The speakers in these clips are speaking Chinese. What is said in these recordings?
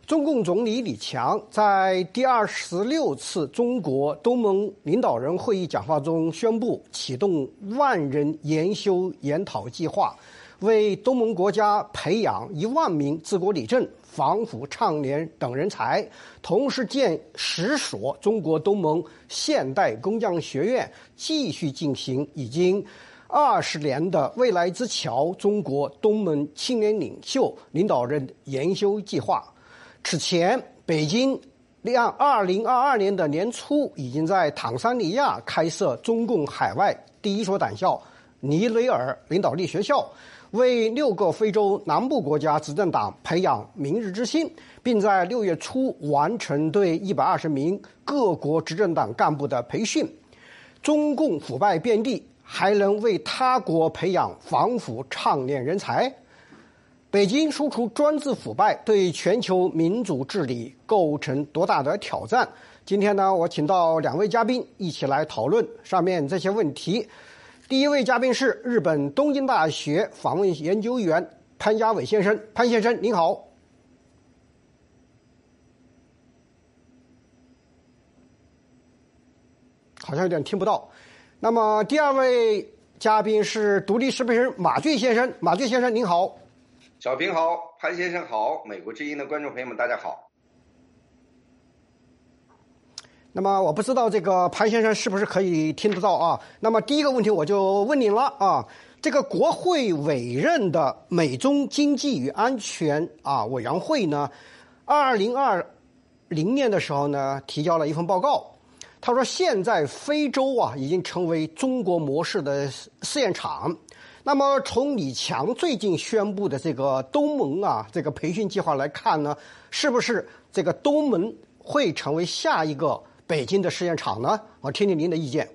中共总理李强在第26次中国东盟领导人会议讲话中宣布启动万人研修研讨计划，为东盟国家培养1万名治国理政、防腐倡廉等人才，同时建10所中国东盟现代工匠学院，继续进行已经20年的未来之桥中国东盟青年领袖领导人研修计划。此前，北京2022年的年初已经在坦桑尼亚开设中共海外第一所党校尼雷尔领导力学校，为6个非洲南部国家执政党培养明日之星，并在6月初完成对120名各国执政党干部的培训。中共腐败遍地，还能为他国培养防腐倡廉人才。北京输出专制腐败，对全球民主治理构成多大的挑战？今天呢，我请到2位嘉宾一起来讨论上面这些问题。第一位嘉宾是日本东京大学访问研究员潘家伟先生。潘先生您好。好像有点听不到。那么第2位嘉宾是独立时评人马骏先生。马骏先生您好。 小平好，潘先生好，美国之音的观众朋友们大家好。 那么我不知道这个潘先生是不是可以听得到啊？那么第一个问题我就问您了啊，这个国会委任的美中经济与安全委员会呢，2020年的时候呢提交了一份报告，他说现在非洲已经成为中国模式的试验场。那么从李强最近宣布的这个东盟这个培训计划来看呢，是不是这个东盟会成为下一个北京的试验场呢？我听听您的意见。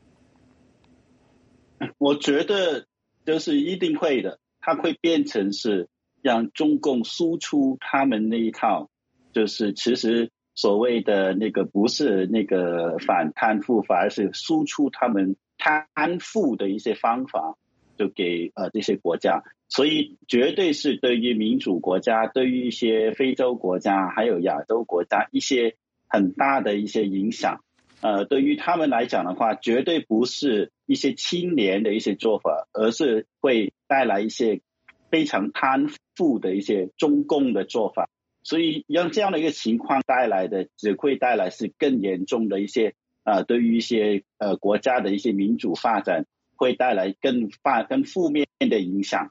我觉得就是一定会的，它会变成是让中共输出他们那一套，就是其实所谓的那个不是那个反贪腐，反而是输出他们贪腐的一些方法，就给这些国家，所以绝对是对于民主国家，对于一些非洲国家还有亚洲国家一些很大的一些影响。对于他们来讲的话，绝对不是一些清廉的一些做法，而是会带来一些非常贪腐的一些中共的做法。所以让这样的一个情况带来的，只会带来是更严重的一些对于一些国家的一些民主发展会带来更负面的影响。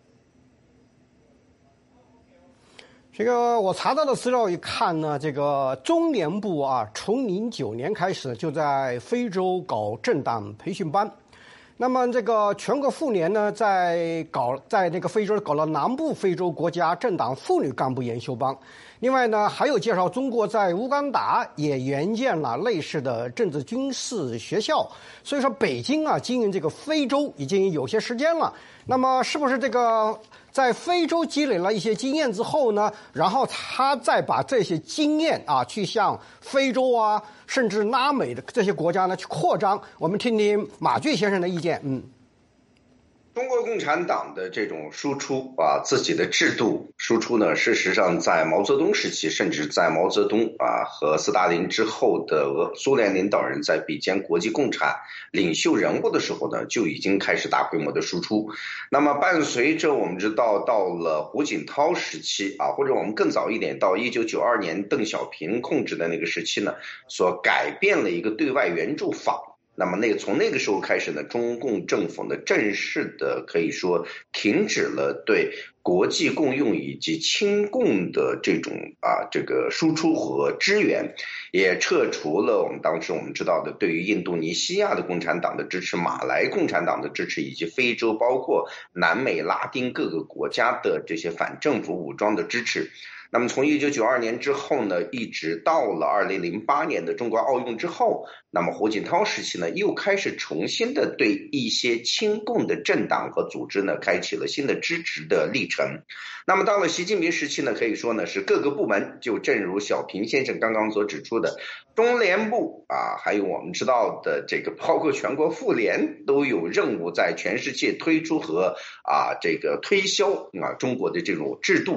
这个我查到的资料一看呢，这个中联部从09年开始就在非洲搞政党培训班。那么这个全国妇联呢，在那个非洲搞了南部非洲国家政党妇女干部研修班。另外呢，还有介绍中国在乌干达也援建了类似的政治军事学校。所以说北京经营这个非洲已经有些时间了。那么是不是这个在非洲积累了一些经验之后呢，然后他再把这些经验去向非洲甚至拉美的这些国家呢去扩张？我们听听马骏先生的意见。 中国共产党的这种输出自己的制度输出呢，事实上在毛泽东时期，甚至在毛泽东和斯大林之后的苏联领导人在比肩国际共产领袖人物的时候呢，就已经开始大规模的输出。那么伴随着我们知道到了胡锦涛时期或者我们更早一点到1992年邓小平控制的那个时期呢，所改变了一个对外援助法。那么从那个时候开始呢，中共政府呢正式的可以说停止了对国际共用以及亲共的这种这个输出和支援，也撤除了当时我们知道的对于印度尼西亚的共产党的支持、马来共产党的支持，以及非洲包括南美、拉丁各个国家的这些反政府武装的支持。那么从1992年之后呢，一直到了2008年的中国奥运之后，那么胡锦涛时期呢，又开始重新的对一些亲共的政党和组织呢，开启了新的支持的历程。那么到了习近平时期呢，可以说呢是各个部门，就正如小平先生刚刚所指出的，中联部还有我们知道的这个包括全国妇联都有任务在全世界推出和这个推销中国的这种制度。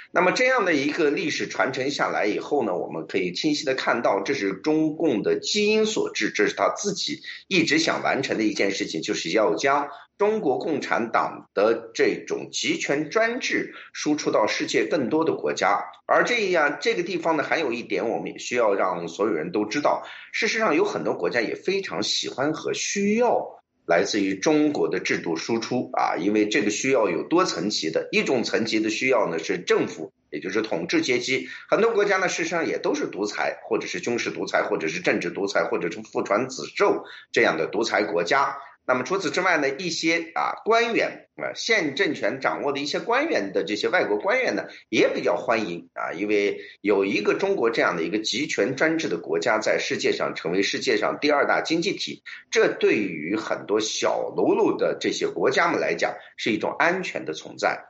那么这样的一个历史传承下来以后呢，我们可以清晰的看到，这是中共的基因所致，这是他自己一直想完成的一件事情，就是要将中国共产党的这种集权专制输出到世界更多的国家。而这个地方呢，还有一点我们也需要让所有人都知道，事实上有很多国家也非常喜欢和需要来自于中国的制度输出啊，因为这个需要有多层级的，一种层级的需要呢是政府，也就是统治阶级，很多国家呢事实上也都是独裁，或者是军事独裁，或者是政治独裁，或者是父传子授这样的独裁国家。那么除此之外呢，一些官员现政权掌握的一些官员的这些外国官员呢，也比较欢迎因为有一个中国这样的一个集权专制的国家在世界上成为世界上第2大经济体，这对于很多小喽啰的这些国家们来讲是一种安全的存在。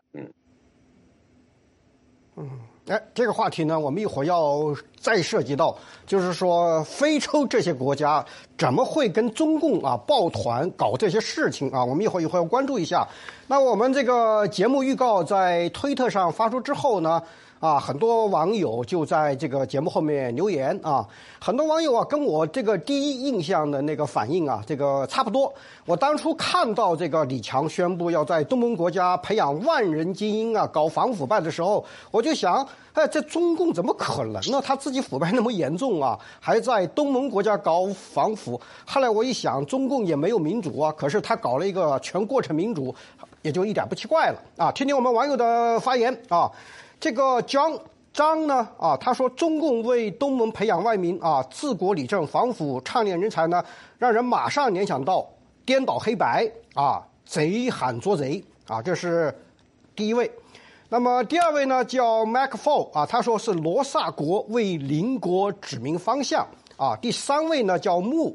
这个话题呢，我们一会儿要再涉及到，就是说非洲这些国家怎么会跟中共抱团搞这些事情我们一会儿要关注一下。那我们这个节目预告在推特上发出之后呢，很多网友就在这个节目后面留言很多网友跟我这个第一印象的那个反应这个差不多。我当初看到这个李强宣布要在东盟国家培养万人精英搞反腐败的时候，我就想，这中共怎么可能呢？他自己腐败那么严重还在东盟国家搞反腐。后来我一想，中共也没有民主可是他搞了一个全过程民主，也就一点不奇怪了听听我们网友的发言这个张呢他说中共为东盟培养外民治国理政反腐倡廉人才呢，让人马上联想到颠倒黑白贼喊捉贼这是第一位。那么第二位呢叫 MacFall 他说是罗萨国为邻国指明方向第三位呢叫木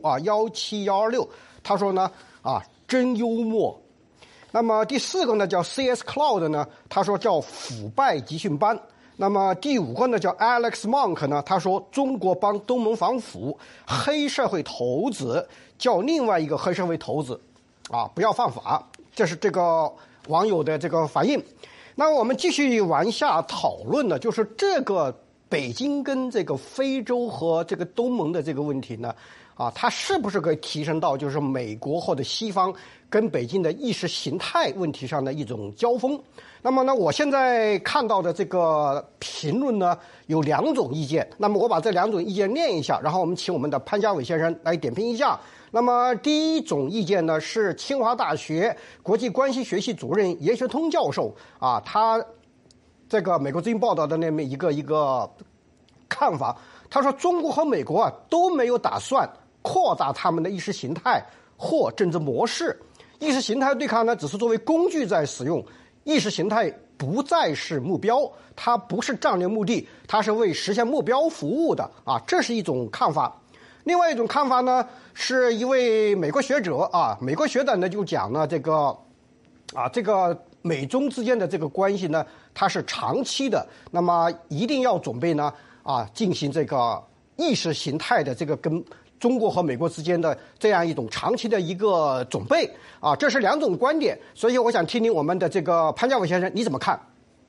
17126，他说呢真幽默。那么第四个呢叫 CS Cloud 呢，他说叫腐败集训班。那么第五个呢叫 Alex Monk 呢，他说中国帮东盟反腐，黑社会头子叫另外一个黑社会头子不要犯法。这是这个网友的这个反应。那我们继续往下讨论呢，就是这个北京跟这个非洲和这个东盟的这个问题呢它是不是可以提升到就是美国或者西方跟北京的意识形态问题上的一种交锋？那么呢，我现在看到的这个评论呢，有2种意见。那么我把这2种意见念一下，然后我们请我们的潘家伟先生来点评一下。那么第一种意见呢，是清华大学国际关系学系主任严学通教授他这个美国之音报道的那么一个看法。他说中国和美国都没有打算扩大他们的意识形态或政治模式，意识形态对抗呢只是作为工具在使用，意识形态不再是目标，它不是战略目的，它是为实现目标服务的这是一种看法。另外一种看法呢，是一位美国学者美国学者呢就讲呢这个美中之间的这个关系呢，它是长期的，那么一定要准备呢进行这个意识形态的这个跟中国和美国之间的这样一种长期的一个准备这是2种观点。所以我想听听我们的这个潘家伟先生你怎么看？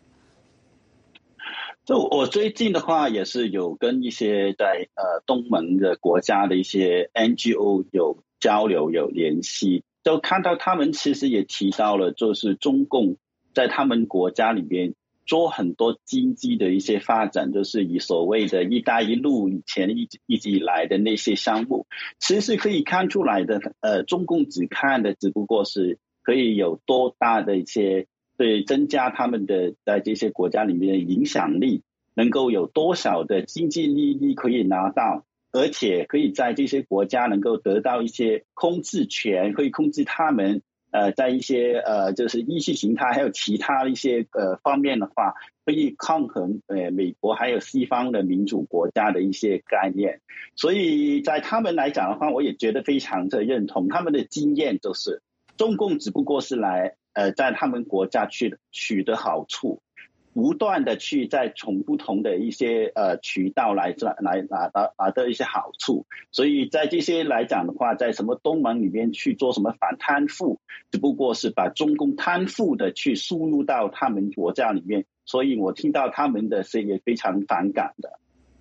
就我最近的话也是有跟一些在东盟的国家的一些 NGO 有交流有联系，就看到他们其实也提到了，就是中共在他们国家里边做很多经济的一些发展，就是以所谓的一带一路以前一直以来的那些项目，其实可以看出来的中共只看的只不过是可以有多大的一些对增加他们的在这些国家里面的影响力，能够有多少的经济利益可以拿到，而且可以在这些国家能够得到一些控制权，可以控制他们在一些就是意识形态还有其他一些方面的话，可以抗衡美国还有西方的民主国家的一些概念。所以在他们来讲的话，我也觉得非常的认同他们的经验，就是中共只不过是来在他们国家去取得好处，不断的去再从不同的一些渠道来拿到一些好处。所以在这些来讲的话，在什么东盟里面去做什么反贪腐，只不过是把中共贪腐的去输入到他们国家里面， 所以我听到他们的声音非常反感的。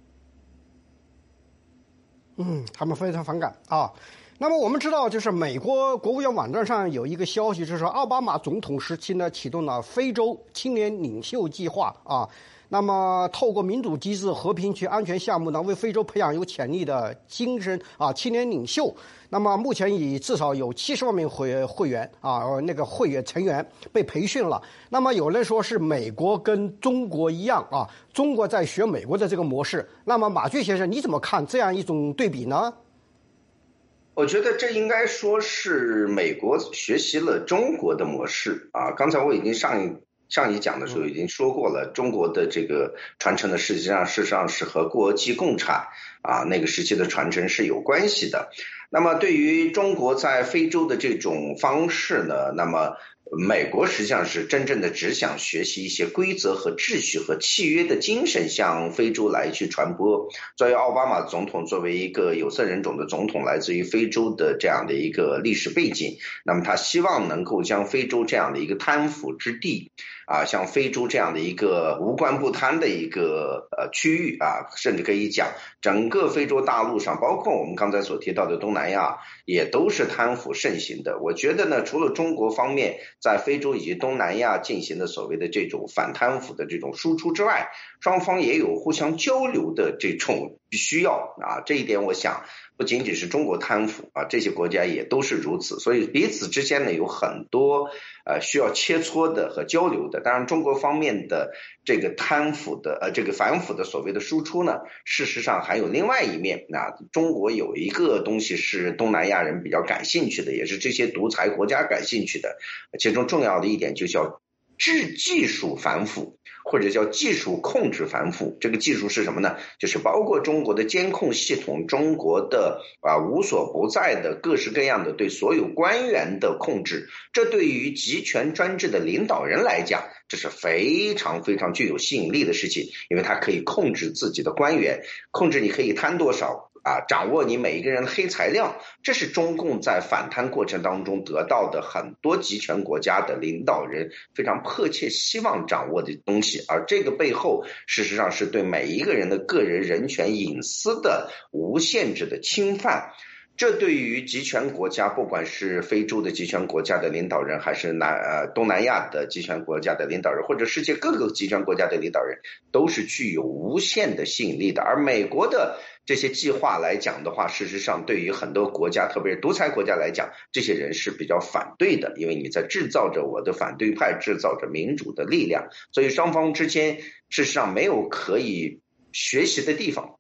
他们非常反感啊。那么我们知道，就是美国国务院网站上有一个消息，就是说奥巴马总统时期呢启动了非洲青年领袖计划啊。那么透过民主机制、和平及安全项目呢，为非洲培养有潜力的精神青年领袖。那么目前已至少有70万名会员会员成员被培训了。那么有人说是美国跟中国一样啊，中国在学美国的这个模式。那么马骏先生，你怎么看这样一种对比呢？ 我觉得这应该说是美国学习了中国的模式啊。刚才我已经上一讲的时候已经说过了，中国的这个传承的事实上是和国际共产那个时期的传承是有关系的。那么对于中国在非洲的这种方式呢，那么美国实际上是真正的只想学习一些规则和秩序和契约的精神向非洲来去传播。作为奥巴马总统，作为一个有色人种的总统，来自于非洲的这样的一个历史背景，那么他希望能够将非洲这样的一个贪腐之地像非洲这样的一个无官不贪的一个区域甚至可以讲整个非洲大陆上，包括我们刚才所提到的东南亚，也都是贪腐盛行的。我觉得呢，除了中国方面在非洲以及东南亚进行的所谓的这种反贪腐的这种输出之外，双方也有互相交流的这种需要这一点我想不仅仅是中国贪腐这些国家也都是如此，所以彼此之间呢有很多需要切磋的和交流的。当然中国方面的这个贪腐的这个反腐的所谓的输出呢，事实上还有另外一面。中国有一个东西是东南亚人比较感兴趣的，也是这些独裁国家感兴趣的，其中重要的一点就叫技术反腐，或者叫技术控制反腐。这个技术是什么呢？就是包括中国的监控系统，中国的无所不在的各式各样的对所有官员的控制。这对于集权专制的领导人来讲，这是非常非常具有吸引力的事情，因为他可以控制自己的官员，控制你可以贪多少掌握你每一个人的黑材料。这是中共在反贪过程当中得到的很多集权国家的领导人非常迫切希望掌握的东西，而这个背后事实上是对每一个人的个人人权隐私的无限制的侵犯。这对于集权国家，不管是非洲的集权国家的领导人，还是东南亚的集权国家的领导人，或者世界各个集权国家的领导人，都是具有无限的吸引力的。而美国的这些计划来讲的话，事实上对于很多国家，特别是独裁国家来讲，这些人是比较反对的，因为你在制造着我的反对派，制造着民主的力量，所以双方之间事实上没有可以学习的地方。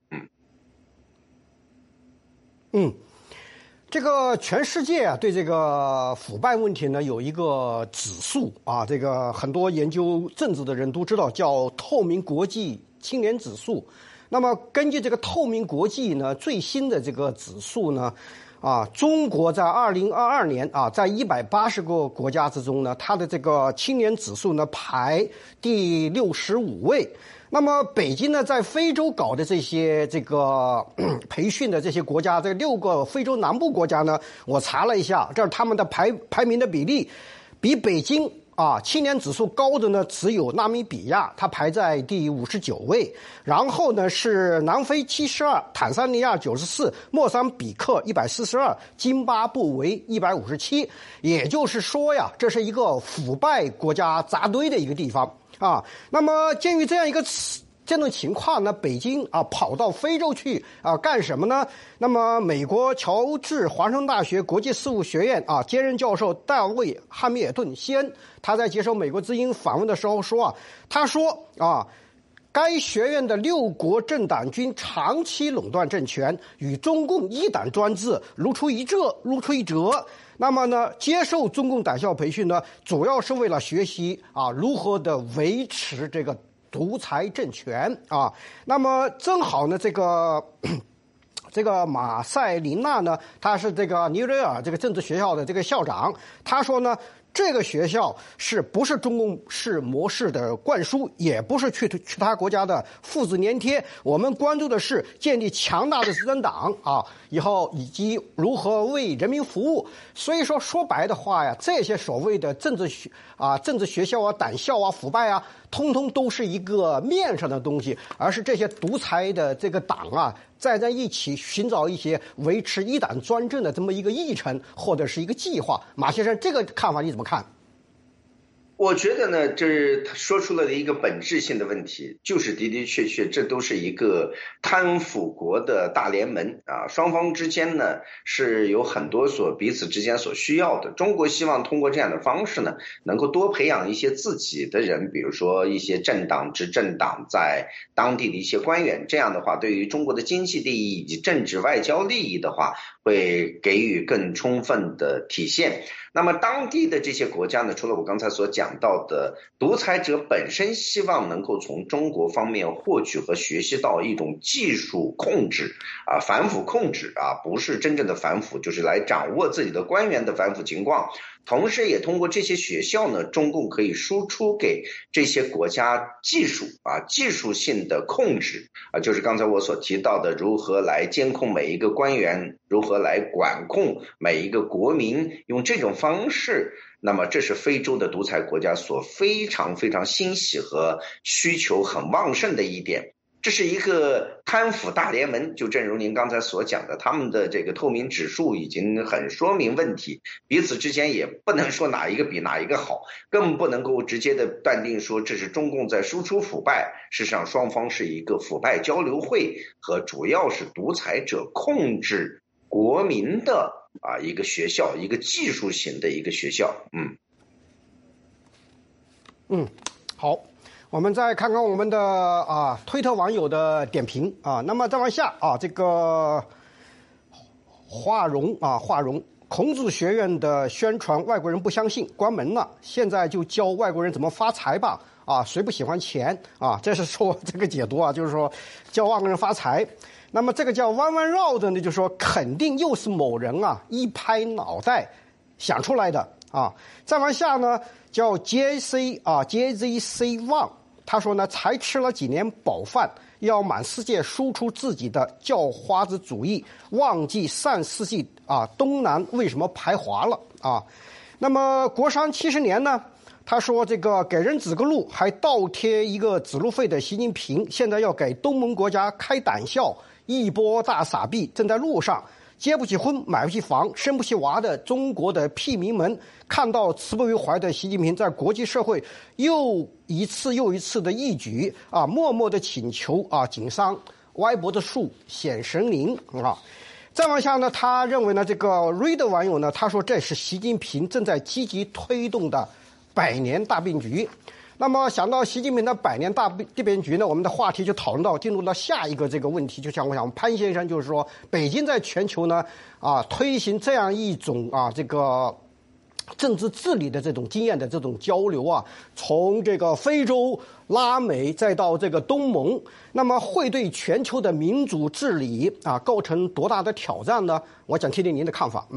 这个全世界对这个腐败问题呢有一个指数这个很多研究政治的人都知道，叫透明国际青年指数。那么根据这个透明国际呢最新的这个指数呢中国在2022年在180个国家之中呢，它的这个青年指数呢排第65位。那么北京呢，在非洲搞的这些培训的这些国家，这6个非洲南部国家呢，我查了一下，这是他们的排名的比例，比北京青年指数高的呢只有纳米比亚，它排在第59位，然后呢是南非72，坦桑尼亚94，莫桑比克142，津巴布韦157。也就是说呀，这是一个腐败国家扎堆的一个地方。那么鉴于这种情况呢，北京跑到非洲去干什么呢？那么美国乔治华盛顿大学国际事务学院兼任教授大卫汉密尔顿先，他在接受美国之音访问的时候说他说该学院的6国政党军长期垄断政权，与中共一党专制如出一辙。那么呢，接受中共党校培训呢，主要是为了学习如何的维持这个独裁政权那么正好呢，这个马塞琳娜呢，他是这个尼日尔这个政治学校的这个校长，他说呢，这个学校不是中共式模式的灌输，也不是去他国家的复制粘贴，我们关注的是建立强大的执政党以后以及如何为人民服务。所以说白的话呀，这些所谓的政治学校党校腐败通通都是一个面上的东西，而是这些独裁的这个党啊，在一起寻找一些维持一党专政的这么一个议程或者是一个计划。马先生，这个看法你怎么看？ 我觉得呢，这是他说出了一个本质性的问题，就是的的确确，这都是一个贪腐国的大联盟啊，双方之间呢是有很多彼此之间所需要的。中国希望通过这样的方式呢，能够多培养一些自己的人，比如说一些政党、执政党在当地的一些官员，这样的话，对于中国的经济利益以及政治外交利益的话，会给予更充分的体现。那么当地的这些国家呢，除了我刚才所讲到的，独裁者本身希望能够从中国方面获取和学习到一种技术控制啊，反腐控制啊，不是真正的反腐，就是来掌握自己的官员的反腐情况。同时也通过这些学校呢，中共可以输出给这些国家技术性的控制啊，就是刚才我所提到的如何来监控每一个官员，如何来管控每一个国民，用这种方式，那么这是非洲的独裁国家所非常非常欣喜和需求很旺盛的一点。这是一个贪腐大联盟，就正如您刚才所讲的，他们的这个透明指数已经很说明问题，彼此之间也不能说哪一个比哪一个好，更不能够直接的断定说这是中共在输出腐败。事实上，双方是一个腐败交流会和主要是独裁者控制国民的一个学校，一个技术型的一个学校。 好。我们再看看我们的推特网友的点评啊。那么再往下这个华容，孔子学院的宣传外国人不相信，关门了，现在就教外国人怎么发财吧谁不喜欢钱啊？这是说这个解读就是说教外国人发财。那么这个叫弯弯绕的呢，就是说肯定又是某人一拍脑袋想出来的再往下呢，叫 JZC One。他说呢，才吃了几年饱饭，要满世界输出自己的叫花子主义，忘记上世纪东南为什么排华了那么国商70年呢，他说这个给人指个路还倒贴一个指路费的习近平，现在要给东盟国家开胆校，一波大傻逼正在路上。结不起婚，买不起房，生不起娃的中国的屁民们，看到慈不为怀的习近平在国际社会又一次的义举默默的请求经商，歪脖子树显神灵再往下呢，他认为呢，这个 Reader 网友呢，他说这是习近平正在积极推动的100年大变局。那么想到习近平的100年大变局呢，我们的话题就讨论到进入到下一个这个问题，就像我想潘先生就是说，北京在全球呢推行这样一种这个政治治理的这种经验的这种交流从这个非洲、拉美再到这个东盟，那么会对全球的民主治理构成多大的挑战呢？我想听听您的看法。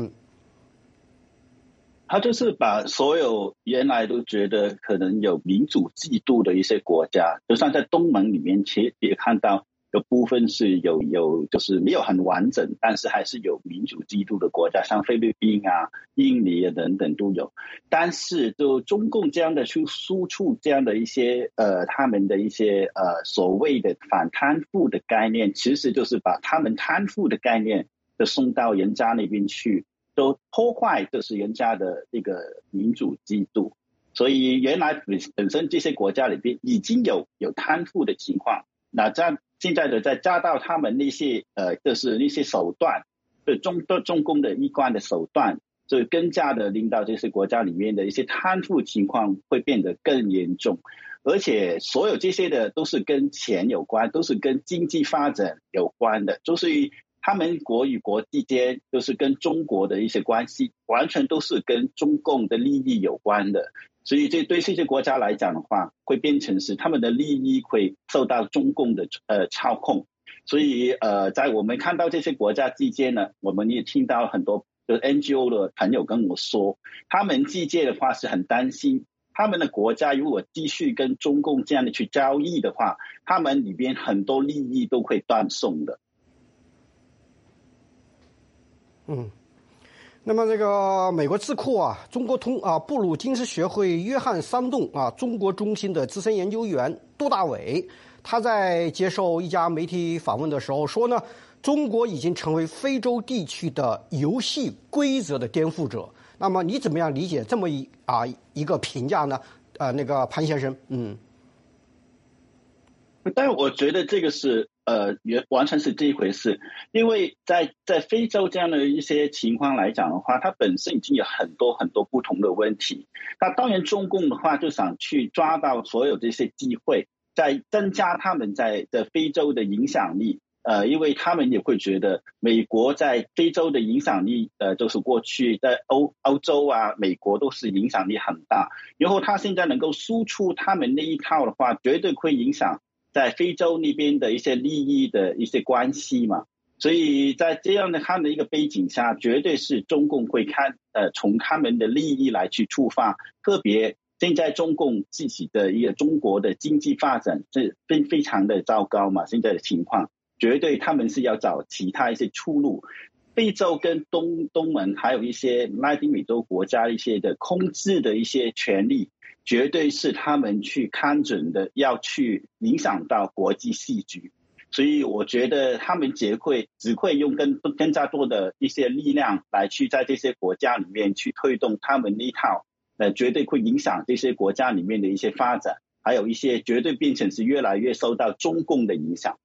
他就是把所有原来都觉得可能有民主制度的一些国家，就像在东盟里面，其实也看到有部分是有就是没有很完整，但是还是有民主制度的国家，像菲律宾印尼等等都有。但是就中共这样的去输出这样的一些他们的一些所谓的反贪腐的概念，其实就是把他们贪腐的概念就送到人家那边去，都破坏就是人家的这个民主制度。所以原来本身这些国家里边已经有贪腐的情况，那现在的再加到他们那些就是那些手段，中共的一贯的手段，就更加的令到这些国家里面的一些贪腐情况会变得更严重。而且所有这些的都是跟钱有关，都是跟经济发展有关的，就是他们国与国之间就是跟中国的一些关系完全都是跟中共的利益有关的。所以这对这些国家来讲的话，会变成是他们的利益会受到中共的操控。所以在我们看到这些国家之间呢，我们也听到很多就是 NGO 的朋友跟我说，他们之间的话是很担心，他们的国家如果继续跟中共这样的去交易的话，他们里边很多利益都会断送的。 那么这个美国智库中国通布鲁金斯学会约翰桑顿中国中心的资深研究员杜大伟，他在接受一家媒体访问的时候说呢，中国已经成为非洲地区的游戏规则的颠覆者。那么你怎么样理解这么一个评价呢？那个潘先生， 但我觉得这个是完全是这一回事，因为在非洲这样的一些情况来讲的话，它本身已经有很多很多不同的问题。那当然中共的话就想去抓到所有这些机会，在增加他们在非洲的影响力。因为他们也会觉得美国在非洲的影响力，就是过去在欧洲美国都是影响力很大。然后他现在能够输出他们那一套的话，绝对会影响在非洲那边的一些利益的一些关系嘛。所以在这样的他们的一个背景下，绝对是中共会从他们的利益来去出发，特别现在中共自己的一个中国的经济发展是非常的糟糕嘛，现在的情况。绝对他们是要找其他一些出路。非洲跟东盟还有一些拉丁美洲国家一些的控制的一些权利，绝对是他们去看准的，要去影响到国际戏剧。所以我觉得他们只会用更加多的一些力量来去在这些国家里面去推动他们那套，绝对会影响这些国家里面的一些发展，还有一些绝对变成是越来越受到中共的影响。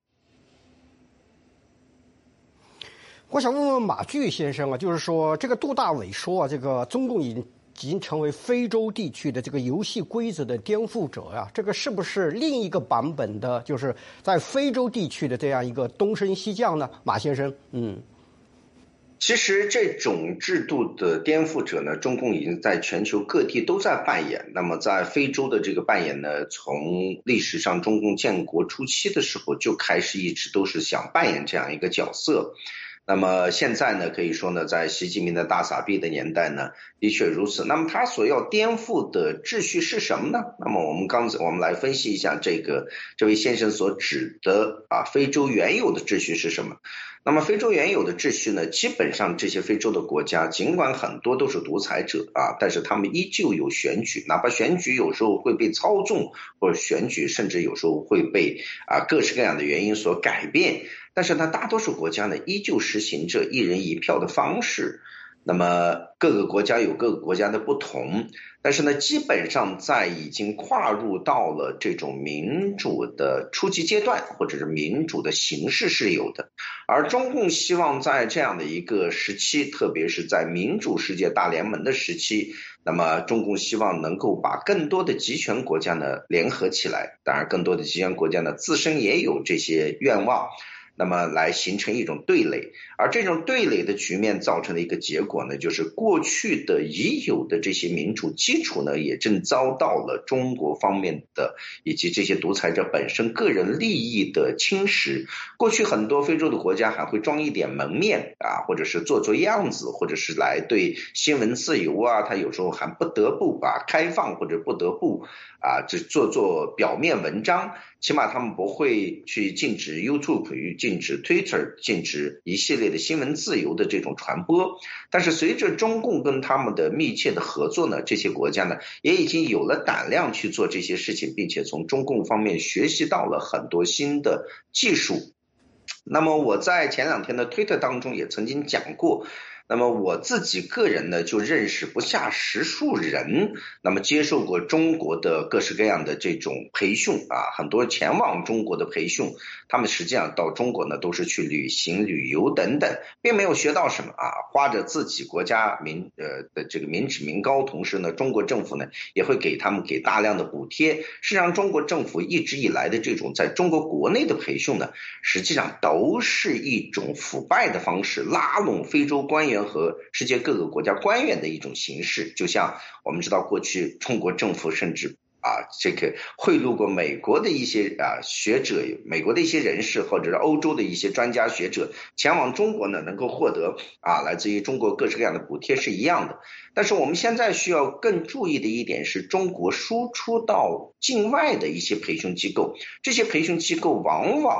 我想问问马炬先生就是说这个杜大伟说这个中共已经成为非洲地区的这个游戏规则的颠覆者这个是不是另一个版本的，就是在非洲地区的这样一个东升西降呢？马先生， 其实这种制度的颠覆者呢，中共已经在全球各地都在扮演。那么在非洲的这个扮演呢，从历史上中共建国初期的时候就开始，一直都是想扮演这样一个角色。那么现在呢，可以说呢，在习近平的大撒币的年代呢，的确如此。那么他所要颠覆的秩序是什么呢？那么我们来分析一下这位先生所指的非洲原有的秩序是什么？那么非洲原有的秩序呢，基本上这些非洲的国家，尽管很多都是独裁者但是他们依旧有选举，哪怕选举有时候会被操纵，或者选举甚至有时候会被各式各样的原因所改变。但是呢，大多数国家呢依旧实行着一人一票的方式。那么各个国家有各个国家的不同，但是呢，基本上在已经跨入到了这种民主的初级阶段，或者是民主的形式是有的。而中共希望在这样的一个时期，特别是在民主世界大联盟的时期，那么中共希望能够把更多的集权国家呢联合起来，当然更多的集权国家呢自身也有这些愿望，那么来形成一种对垒。而这种对垒的局面造成的一个结果呢，就是过去的已有的这些民主基础呢，也正遭到了中国方面的以及这些独裁者本身个人利益的侵蚀。过去很多非洲的国家还会装一点门面或者是做样子，或者是来对新闻自由他有时候还不得不开放，或者不得不只做表面文章。起码他们不会去禁止 YouTube、禁止 Twitter、禁止一系列的新闻自由的这种传播。但是随着中共跟他们的密切的合作呢，这些国家呢也已经有了胆量去做这些事情，并且从中共方面学习到了很多新的技术。那么我在前两天的推特当中也曾经讲过，那么我自己个人呢就认识不下10数人，那么接受过中国的各式各样的这种培训很多前往中国的培训，他们实际上到中国呢都是去旅行旅游等等，并没有学到什么花着自己国家的这个民脂民膏，同时呢中国政府呢也会给大量的补贴。事实上中国政府一直以来的这种在中国国内的培训呢，实际上都是一种腐败的方式，拉拢非洲官员和世界各个国家官员的一种形式。就像我们知道过去中国政府甚至这个贿赂过美国的一些学者，美国的一些人士，或者是欧洲的一些专家学者前往中国呢，能够获得来自于中国各式各样的补贴是一样的。但是我们现在需要更注意的一点是，中国输出到境外的一些培训机构，这些培训机构往往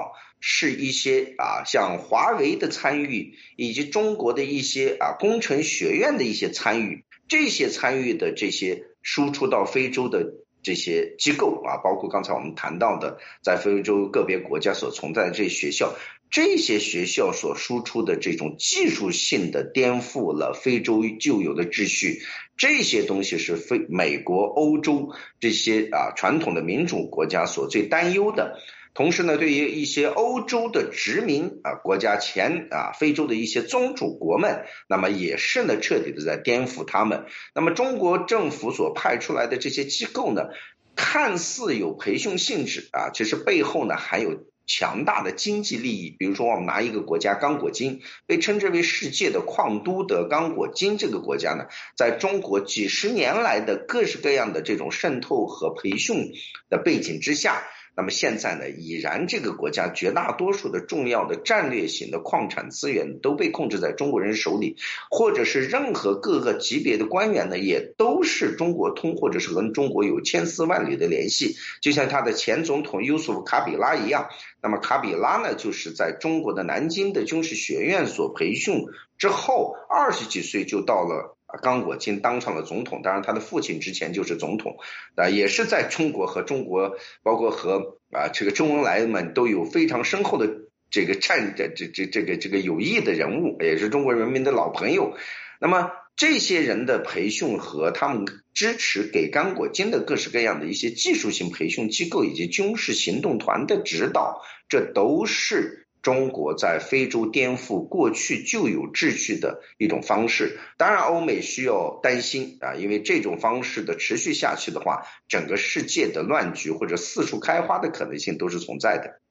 是一些像华为的参与，以及中国的一些工程学院的一些参与，这些参与的这些输出到非洲的这些机构包括刚才我们谈到的在非洲个别国家所存在的这些学校，这些学校所输出的这种技术性的颠覆了非洲旧有的秩序，这些东西是美国、欧洲这些传统的民主国家所最担忧的。同时呢，对于一些欧洲的殖民国家前非洲的一些宗主国们，那么也是呢彻底的在颠覆他们。那么中国政府所派出来的这些机构呢，看似有培训性质其实背后呢还有强大的经济利益。比如说我们拿一个国家刚果金，被称之为世界的矿都的刚果金这个国家呢，在中国几十年来的各式各样的这种渗透和培训的背景之下，那么现在呢，已然这个国家绝大多数的重要的战略型的矿产资源都被控制在中国人手里，或者是任何各个级别的官员呢，也都是中国通，或者是跟中国有千丝万缕的联系。就像他的前总统尤苏夫·卡比拉一样，那么卡比拉呢，就是在中国的南京的军事学院所培训之后，20几岁就到了刚果金当上了总统。当然他的父亲之前就是总统，也是在中国和包括和这个周恩来们都有非常深厚的这个友谊的人物，也是中国人民的老朋友。那么这些人的培训和他们支持给刚果金的各式各样的一些技术性培训机构以及军事行动团的指导，这都是中国在非洲颠覆过去旧有秩序的一种方式。当然欧美需要担心因为这种方式的持续下去的话，整个世界的乱局或者四处开花的可能性都是存在的。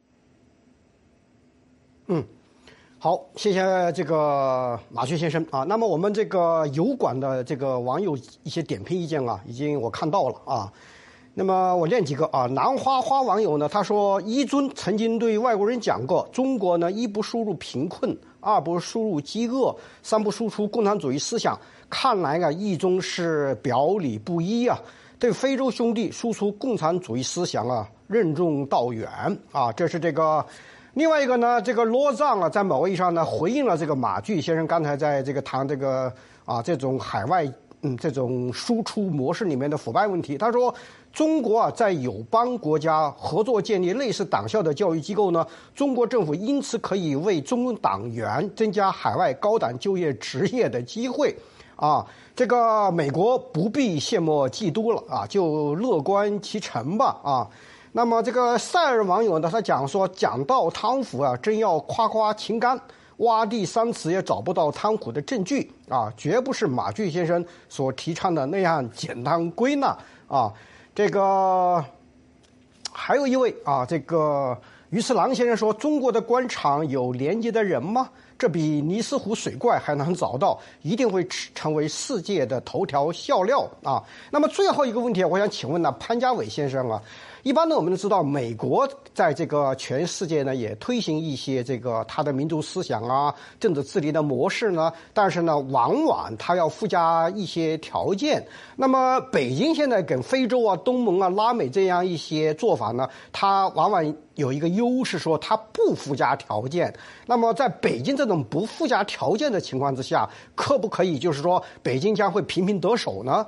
好，谢谢这个马旭先生那么我们这个油管的这个网友一些点评意见已经我看到了那么我念几个南花花网友呢，他说一尊曾经对外国人讲过，中国呢一不输入贫困，二不输入饥饿，三不输出共产主义思想。看来一中是表里不一对非洲兄弟输出共产主义思想任重道远这是这个。另外一个呢，这个罗藏在某意义上呢回应了这个马骏先生刚才在这个谈这个这种海外这种输出模式里面的腐败问题。他说中国在友邦国家合作建立类似党校的教育机构呢，中国政府因此可以为中共党员增加海外高档就业职业的机会这个美国不必羡慕嫉妒了就乐观其成吧那么这个塞尔网友呢，他讲说讲到贪腐真要夸夸秦刚，挖地3次也找不到贪腐的证据绝不是马骏先生所提倡的那样简单归纳这个还有一位这个于次郎先生说，中国的官场有廉洁的人吗？这比尼斯湖水怪还难找到，一定会成为世界的头条笑料那么最后一个问题，我想请问潘家伟先生一般呢，我们都知道美国在这个全世界呢也推行一些这个他的民族思想政治治理的模式呢，但是呢往往他要附加一些条件。那么北京现在跟非洲东盟拉美这样一些做法呢，它往往有一个优势，说它不附加条件。那么在北京这种不附加条件的情况之下，可不可以就是说北京将会频频得手呢？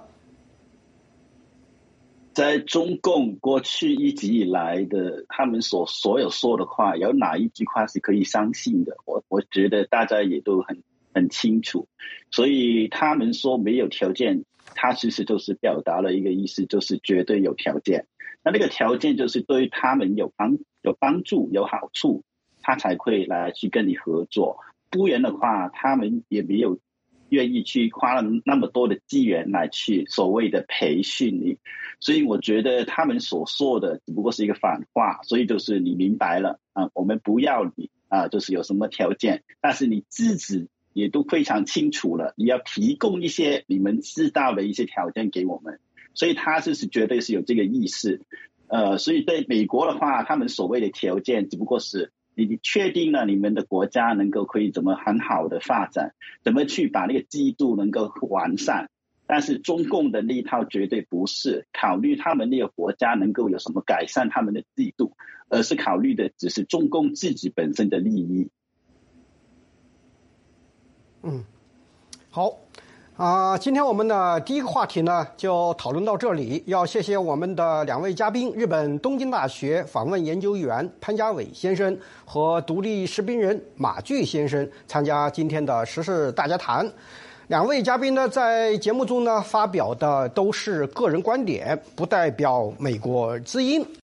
在中共过去一直以来的他们所有说的话，有哪一句话是可以相信的？我觉得大家也都很清楚。所以他们说没有条件，他其实就是表达了一个意思，就是绝对有条件。那个条件就是对他们有帮助、有好处，他才会来去跟你合作。不然的话，他们也没有愿意去花了那么多的资源来去所谓的培训你。所以我觉得他们所说的只不过是一个反话，所以就是你明白了我们不要你就是有什么条件，但是你自己也都非常清楚了，你要提供一些你们知道的一些条件给我们。所以他就是绝对是有这个意思。所以对美国的话，他们所谓的条件只不过是你确定了你们的国家可以怎么很好的发展，怎么去把那个制度能够完善， 但是中共的那一套绝对不是考虑他们那个国家能够有什么改善他们的制度，而是考虑的只是中共自己本身的利益。 好。今天我们的第一个话题呢，就讨论到这里。要谢谢我们的2位嘉宾，日本东京大学访问研究员潘家伟先生和独立士兵人马炬先生参加今天的时事大家谈。2位嘉宾呢，在节目中呢发表的都是个人观点，不代表美国之音。